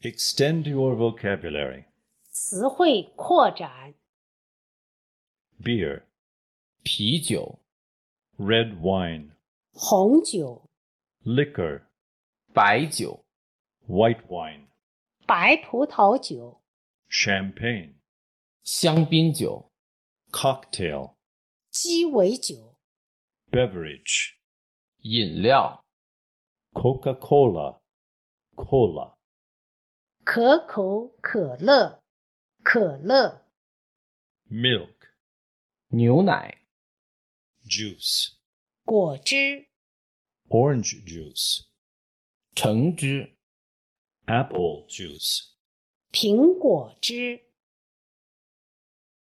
Extend your vocabulary. 词汇扩展。 Beer, 啤酒、 red wine, 红酒、 liquor, 白酒、 white wine, 白葡萄酒、 champagne, 香槟酒、 cocktail, 鸡尾酒、 beverage, 饮料、 Coca-Cola, cola, 可口可乐、可乐、 milk, 牛奶、 juice, 果汁、 orange juice, 橙汁、 apple juice, 苹果汁。